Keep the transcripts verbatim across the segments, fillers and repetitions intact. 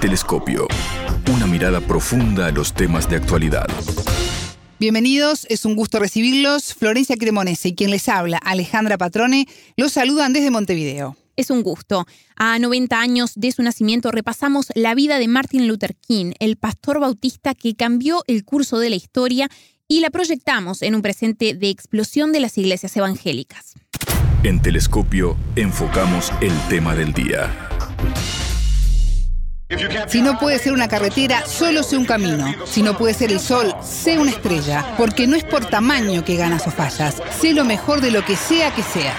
Telescopio. Una mirada profunda a los temas de actualidad. Bienvenidos, es un gusto recibirlos. Florencia Cremonese y quien les habla, Alejandra Patrone, los saludan desde Montevideo. Es un gusto. A noventa años de su nacimiento repasamos la vida de Martin Luther King, el pastor bautista que cambió el curso de la historia, y la proyectamos en un presente de explosión de las iglesias evangélicas. En Telescopio enfocamos el tema del día. Si no puede ser una carretera, solo sé un camino. Si no puede ser el sol, sé una estrella. Porque no es por tamaño que ganas o fallas. Sé lo mejor de lo que sea que seas.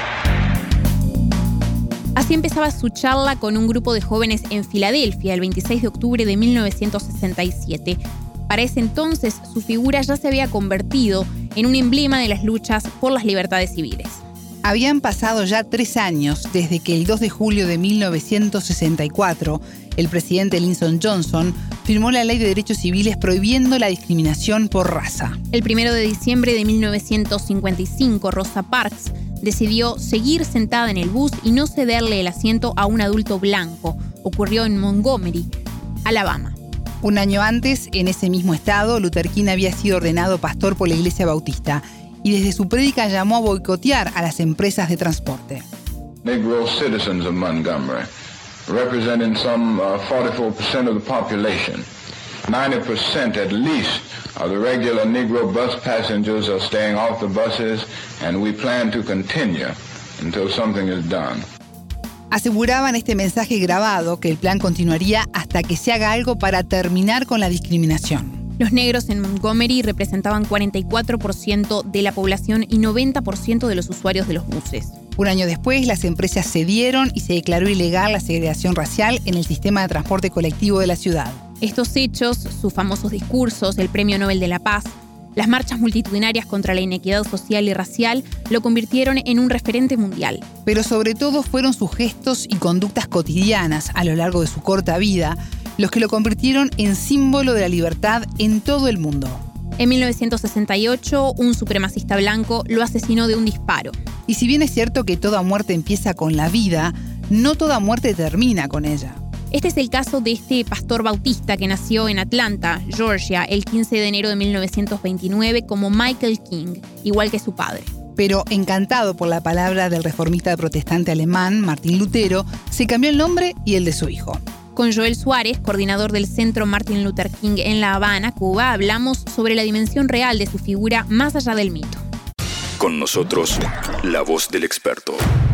Así empezaba su charla con un grupo de jóvenes en Filadelfia el veintiséis de octubre de mil novecientos sesenta y siete. Para ese entonces, su figura ya se había convertido en un emblema de las luchas por las libertades civiles. Habían pasado ya tres años desde que el dos de julio de mil novecientos sesenta y cuatro, el presidente Lyndon Johnson firmó la Ley de Derechos Civiles prohibiendo la discriminación por raza. El primero de diciembre de mil novecientos cincuenta y cinco, Rosa Parks decidió seguir sentada en el bus y no cederle el asiento a un adulto blanco. Ocurrió en Montgomery, Alabama. Un año antes, en ese mismo estado, Luther King había sido ordenado pastor por la Iglesia Bautista y desde su prédica llamó a boicotear a las empresas de transporte. Negro citizens of Montgomery, representing some uh, forty-four percent of the population. ninety percent at least of the regular Negro bus passengers are staying off the buses, and we plan to continue until something is done. Aseguraban este mensaje grabado que el plan continuaría hasta que se haga algo para terminar con la discriminación. Los negros en Montgomery representaban cuarenta y cuatro por ciento de la población y noventa por ciento de los usuarios de los buses. Un año después, las empresas cedieron y se declaró ilegal la segregación racial en el sistema de transporte colectivo de la ciudad. Estos hechos, sus famosos discursos, el Premio Nobel de la Paz, las marchas multitudinarias contra la inequidad social y racial, lo convirtieron en un referente mundial. Pero sobre todo fueron sus gestos y conductas cotidianas a lo largo de su corta vida los que lo convirtieron en símbolo de la libertad en todo el mundo. En mil novecientos sesenta y ocho, un supremacista blanco lo asesinó de un disparo. Y si bien es cierto que toda muerte empieza con la vida, no toda muerte termina con ella. Este es el caso de este pastor bautista que nació en Atlanta, Georgia, el quince de enero de mil novecientos veintinueve como Michael King, igual que su padre. Pero encantado por la palabra del reformista protestante alemán, Martín Lutero, se cambió el nombre y el de su hijo. Con Joel Suárez, coordinador del Centro Martin Luther King en La Habana, Cuba, hablamos sobre la dimensión real de su figura más allá del mito. Con nosotros, la voz del experto.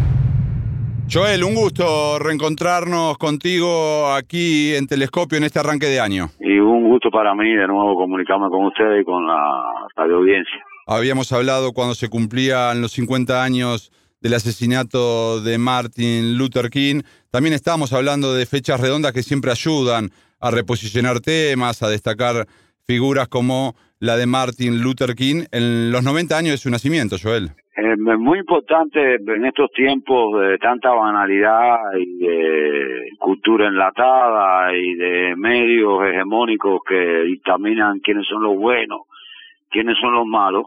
Joel, un gusto reencontrarnos contigo aquí en Telescopio en este arranque de año. Y un gusto para mí de nuevo comunicarme con ustedes y con la radio audiencia. Habíamos hablado cuando se cumplían los cincuenta años del asesinato de Martin Luther King. También estamos hablando de fechas redondas que siempre ayudan a reposicionar temas, a destacar figuras como la de Martin Luther King en los noventa años de su nacimiento, Joel. Es muy importante en estos tiempos de tanta banalidad y de cultura enlatada y de medios hegemónicos que dictaminan quiénes son los buenos, quiénes son los malos,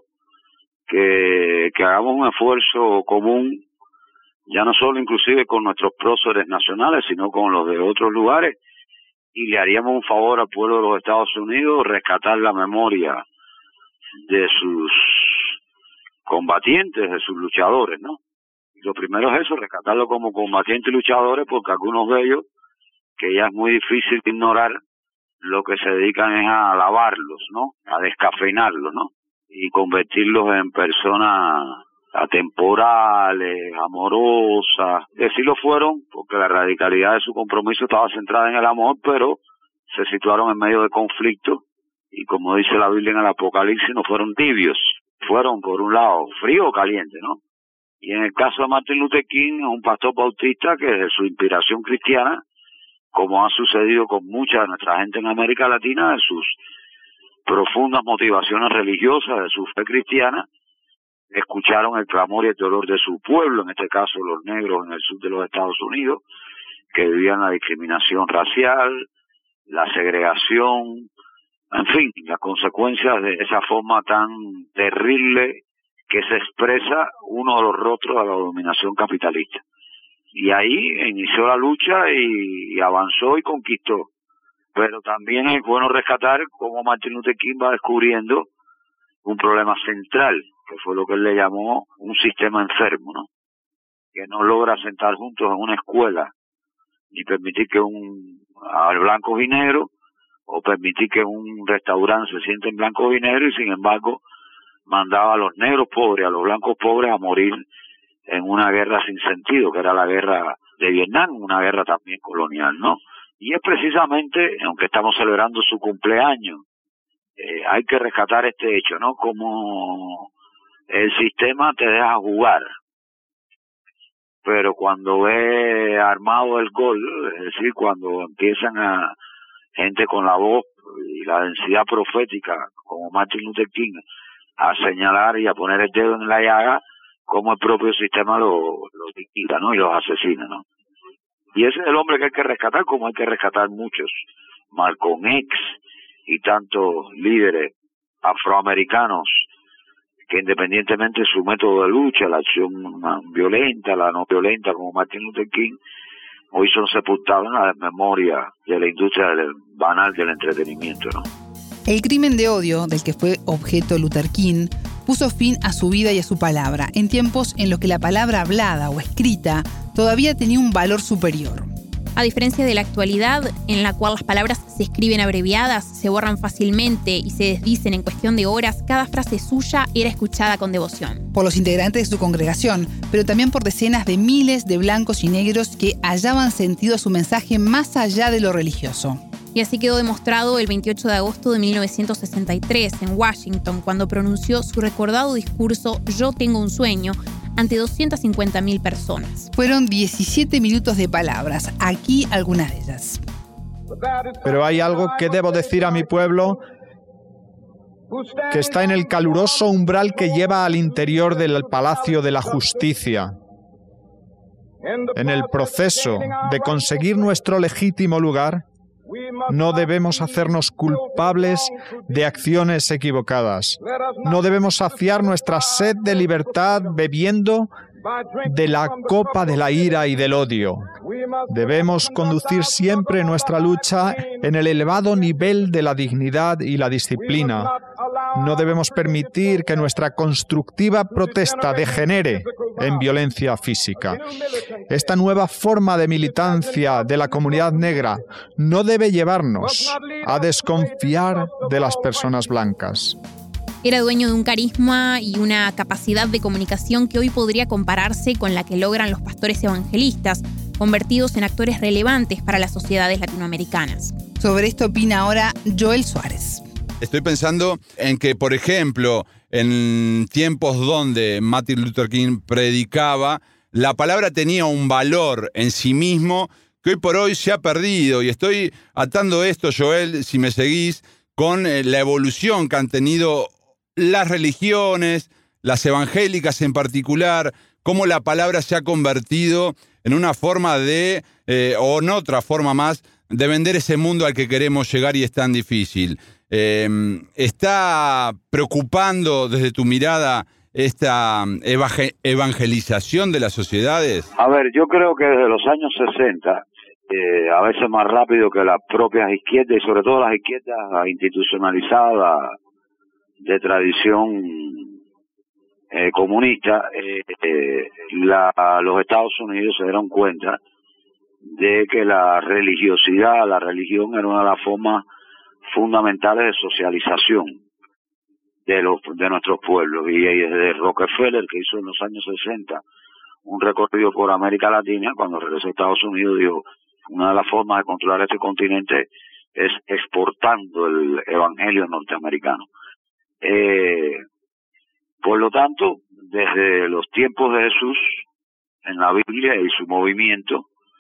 que, que hagamos un esfuerzo común, ya no solo inclusive con nuestros próceres nacionales, sino con los de otros lugares, y le haríamos un favor al pueblo de los Estados Unidos rescatar la memoria de sus combatientes, de sus luchadores, ¿no? Y lo primero es eso, rescatarlo como combatientes y luchadores, porque algunos de ellos, que ya es muy difícil ignorar, lo que se dedican es a alabarlos, ¿no? A descafeinarlos, ¿no? Y convertirlos en personas atemporales, amorosas, que sí lo fueron, porque la radicalidad de su compromiso estaba centrada en el amor, pero se situaron en medio de conflicto, y como dice la Biblia en el Apocalipsis, no fueron tibios, fueron por un lado frío o caliente, ¿no? Y en el caso de Martin Luther King, es un pastor bautista que de su inspiración cristiana, como ha sucedido con mucha de nuestra gente en América Latina, de sus profundas motivaciones religiosas, de su fe cristiana, escucharon el clamor y el dolor de su pueblo, en este caso los negros en el sur de los Estados Unidos, que vivían la discriminación racial, la segregación, en fin, las consecuencias de esa forma tan terrible que se expresa uno de los rostros de la dominación capitalista. Y ahí inició la lucha y, y avanzó y conquistó. Pero también es bueno rescatar cómo Martin Luther King va descubriendo un problema central, que fue lo que él le llamó un sistema enfermo, ¿no? Que no logra sentar juntos en una escuela, ni permitir que un a blancos y negros, o permitir que un restaurante se sienten blancos y negros, y sin embargo mandaba a los negros pobres, a los blancos pobres a morir en una guerra sin sentido, que era la guerra de Vietnam, una guerra también colonial, ¿no? Y es precisamente, aunque estamos celebrando su cumpleaños, eh, hay que rescatar este hecho, ¿no? Como el sistema te deja jugar, pero cuando ve armado el gol, es decir, cuando empiezan a gente con la voz y la densidad profética, como Martin Luther King, a señalar y a poner el dedo en la llaga, como el propio sistema lo, lo liquida, ¿no? Y los asesina, ¿no? Y ese es el hombre que hay que rescatar, como hay que rescatar muchos, Malcolm X y tantos líderes afroamericanos que independientemente de su método de lucha, la acción violenta, la no violenta, como Martin Luther King, hoy son sepultados en la memoria de la industria del, banal del entretenimiento, ¿no? El crimen de odio del que fue objeto Luther King puso fin a su vida y a su palabra, en tiempos en los que la palabra hablada o escrita todavía tenía un valor superior. A diferencia de la actualidad, en la cual las palabras se escriben abreviadas, se borran fácilmente y se desdicen en cuestión de horas, cada frase suya era escuchada con devoción. Por los integrantes de su congregación, pero también por decenas de miles de blancos y negros que hallaban sentido a su mensaje más allá de lo religioso. Y así quedó demostrado el veintiocho de agosto de mil novecientos sesenta y tres en Washington, cuando pronunció su recordado discurso Yo tengo un sueño, ante doscientas cincuenta mil personas. Fueron diecisiete minutos de palabras, aquí algunas de ellas. Pero hay algo que debo decir a mi pueblo, que está en el caluroso umbral que lleva al interior del Palacio de la Justicia. En el proceso de conseguir nuestro legítimo lugar, no debemos hacernos culpables de acciones equivocadas. No debemos saciar nuestra sed de libertad bebiendo de la copa de la ira y del odio. Debemos conducir siempre nuestra lucha en el elevado nivel de la dignidad y la disciplina. No debemos permitir que nuestra constructiva protesta degenere en violencia física. Esta nueva forma de militancia de la comunidad negra no debe llevarnos a desconfiar de las personas blancas. Era dueño de un carisma y una capacidad de comunicación que hoy podría compararse con la que logran los pastores evangelistas, convertidos en actores relevantes para las sociedades latinoamericanas. Sobre esto opina ahora Joel Suárez. Estoy pensando en que, por ejemplo, en tiempos donde Martin Luther King predicaba, la palabra tenía un valor en sí mismo que hoy por hoy se ha perdido. Y estoy atando esto, Joel, si me seguís, con la evolución que han tenido las religiones, las evangélicas en particular, cómo la palabra se ha convertido en una forma de, eh, o en otra forma más, de vender ese mundo al que queremos llegar y es tan difícil. Eh, ¿Está preocupando desde tu mirada esta evangelización de las sociedades? A ver, yo creo que desde los años sesenta, eh, a veces más rápido que las propias izquierdas, y sobre todo las izquierdas institucionalizadas de tradición eh, comunista, eh, eh, la, los Estados Unidos se dieron cuenta de que la religiosidad, la religión era una de las formas fundamentales de socialización de los de nuestros pueblos. Y desde Rockefeller, que hizo en los años sesenta un recorrido por América Latina, cuando regresó a Estados Unidos, dijo, una de las formas de controlar este continente es exportando el evangelio norteamericano. Eh, por lo tanto, desde los tiempos de Jesús, en la Biblia y su movimiento,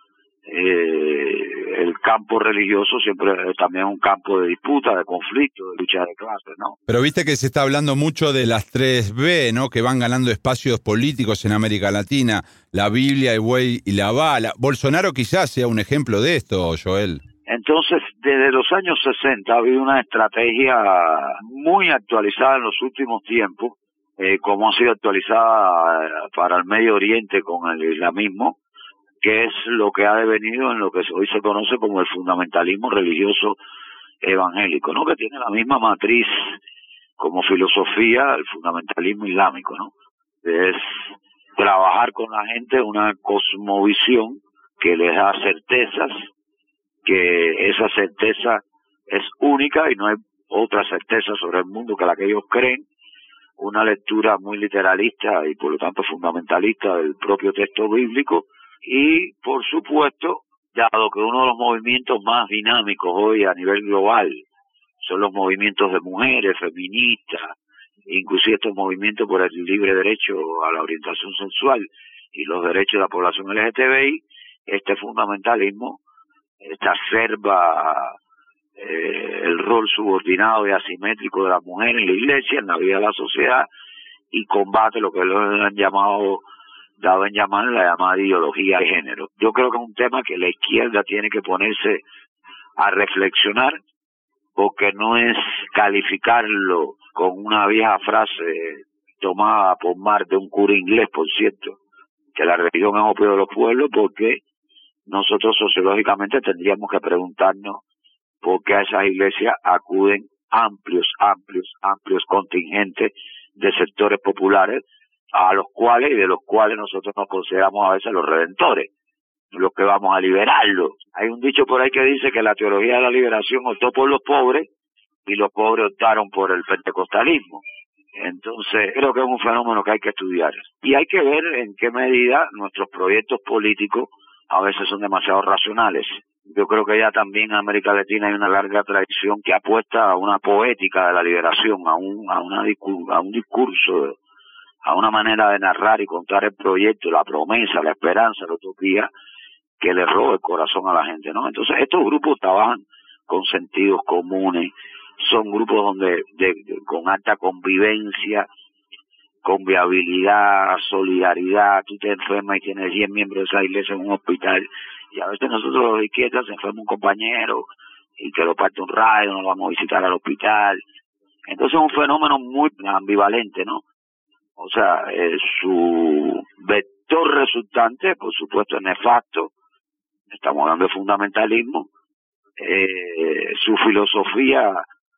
eh, el campo religioso siempre es también un campo de disputa, de conflicto, de lucha de clases, ¿no? Pero viste que se está hablando mucho de las tres B, ¿no? Que van ganando espacios políticos en América Latina, la Biblia, el buey y la bala. Bolsonaro quizás sea un ejemplo de esto, Joel. Entonces, desde los años sesenta ha habido una estrategia muy actualizada en los últimos tiempos, eh, como ha sido actualizada para el Medio Oriente con el islamismo, que es lo que ha devenido en lo que hoy se conoce como el fundamentalismo religioso evangélico, ¿no? Que tiene la misma matriz como filosofía el fundamentalismo islámico, ¿no? Es trabajar con la gente una cosmovisión que les da certezas, que esa certeza es única y no hay otra certeza sobre el mundo que la que ellos creen, una lectura muy literalista y por lo tanto fundamentalista del propio texto bíblico y, por supuesto, dado que uno de los movimientos más dinámicos hoy a nivel global son los movimientos de mujeres, feministas, inclusive estos movimientos por el libre derecho a la orientación sexual y los derechos de la población L G T B I, este fundamentalismo exacerba eh, el rol subordinado y asimétrico de la mujer en la iglesia, en la vida de la sociedad, y combate lo que lo han llamado, dado en llamar la llamada ideología de género. Yo creo que es un tema que la izquierda tiene que ponerse a reflexionar, porque no es calificarlo con una vieja frase tomada por Mar de un cura inglés, por cierto, que la religión es opio de los pueblos, porque nosotros sociológicamente tendríamos que preguntarnos por qué a esas iglesias acuden amplios, amplios, amplios contingentes de sectores populares a los cuales y de los cuales nosotros nos consideramos a veces los redentores, los que vamos a liberarlos. Hay un dicho por ahí que dice que la teología de la liberación optó por los pobres y los pobres optaron por el pentecostalismo. Entonces, creo que es un fenómeno que hay que estudiar. Y hay que ver en qué medida nuestros proyectos políticos a veces son demasiado racionales. Yo creo que ya también en América Latina hay una larga tradición que apuesta a una poética de la liberación, a un, a una, a un discurso, a una manera de narrar y contar el proyecto, la promesa, la esperanza, la utopía, que le roba el corazón a la gente, ¿no? Entonces, estos grupos trabajan con sentidos comunes, son grupos donde de, de, con alta convivencia, con viabilidad, solidaridad. Tú te enfermas y tienes diez miembros de esa iglesia en un hospital, y a veces nosotros los de izquierda se enferma un compañero y que lo parte un rayo, nos vamos a visitar al hospital. Entonces es un fenómeno muy ambivalente, ¿no? O sea, eh, su vector resultante, por supuesto, es nefasto. Estamos hablando de fundamentalismo. Eh, su filosofía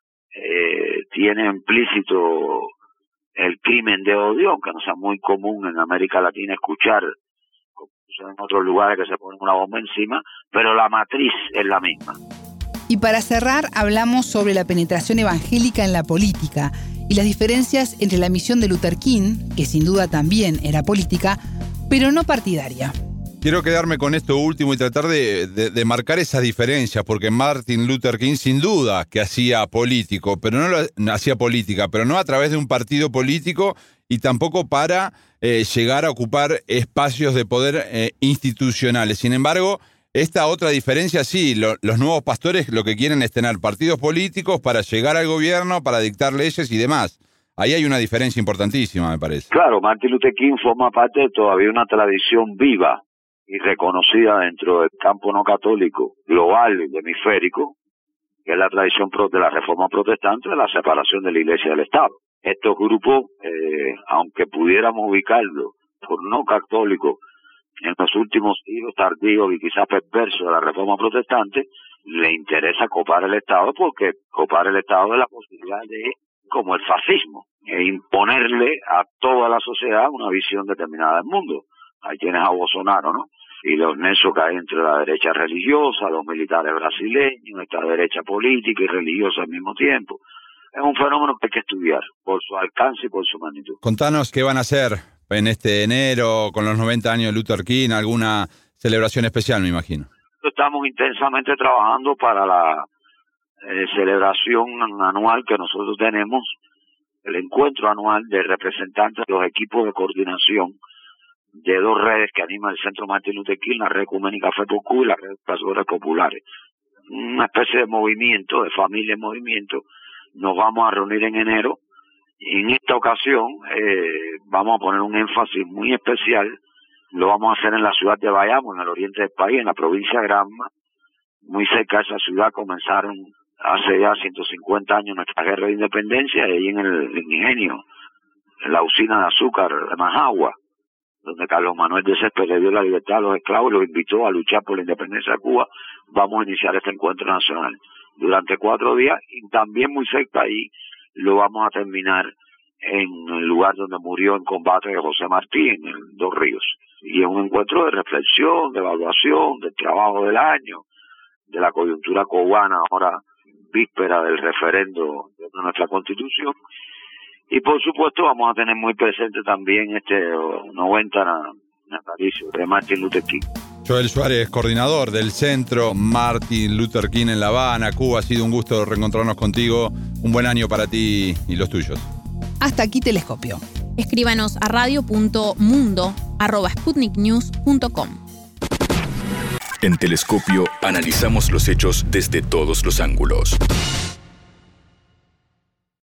eh, tiene implícito el crimen de odio, aunque no sea muy común en América Latina escuchar, como en otros lugares que se pone una bomba encima, pero la matriz es la misma. Y para cerrar, hablamos sobre la penetración evangélica en la política y las diferencias entre la misión de Luther King, que sin duda también era política, pero no partidaria. Quiero quedarme con esto último y tratar de, de, de marcar esas diferencias, porque Martin Luther King sin duda que hacía político, pero no, lo, no hacía política, pero no a través de un partido político y tampoco para eh, llegar a ocupar espacios de poder eh, institucionales. Sin embargo, esta otra diferencia sí, lo, los nuevos pastores lo que quieren es tener partidos políticos para llegar al gobierno, para dictar leyes y demás. Ahí hay una diferencia importantísima, me parece. Claro, Martin Luther King forma parte de todavía una tradición viva y reconocida dentro del campo no católico global y hemisférico, que es la tradición de la reforma protestante de la separación de la Iglesia del Estado. Estos grupos, eh, aunque pudiéramos ubicarlos por no católicos en los últimos siglos tardíos y quizás perversos de la reforma protestante, le interesa copar el Estado, porque copar el Estado es la posibilidad de, como el fascismo, e imponerle a toda la sociedad una visión determinada del mundo. Ahí tienes a Bolsonaro, ¿no? Y los nexos que hay entre la derecha religiosa, los militares brasileños, esta derecha política y religiosa al mismo tiempo. Es un fenómeno que hay que estudiar por su alcance y por su magnitud. Contanos qué van a hacer en este enero con los noventa años de Luther King, alguna celebración especial, me imagino. Estamos intensamente trabajando para la eh, celebración anual que nosotros tenemos, el encuentro anual de representantes de los equipos de coordinación de dos redes que animan el Centro Martin Luther King, la Red Ecuménica Fe por Cuba y la Red Pastores Populares. Una especie de movimiento, de familia en movimiento. Nos vamos a reunir en enero y en esta ocasión eh, vamos a poner un énfasis muy especial. Lo vamos a hacer en la ciudad de Bayamo, en el oriente del país, en la provincia de Granma. Muy cerca de esa ciudad comenzaron hace ya ciento cincuenta años nuestra guerra de independencia, y ahí en el ingenio, en la usina de azúcar de Majagua. donde Carlos Manuel de Céspedes le dio la libertad a los esclavos y los invitó a luchar por la independencia de Cuba, vamos a iniciar este encuentro nacional durante cuatro días y también muy cerca ahí lo vamos a terminar en el lugar donde murió en combate José Martí, en el Dos Ríos. Y es un encuentro de reflexión, de evaluación, del trabajo del año, de la coyuntura cubana, ahora víspera del referendo de nuestra Constitución. Y por supuesto vamos a tener muy presente también este noventa natalicio de Martin Luther King. Joel Suárez, coordinador del Centro Martin Luther King en La Habana, Cuba. Ha sido un gusto reencontrarnos contigo. Un buen año para ti y los tuyos. Hasta aquí Telescopio. Escríbanos a radio punto mundo arroba sputnik news punto com. En Telescopio analizamos los hechos desde todos los ángulos.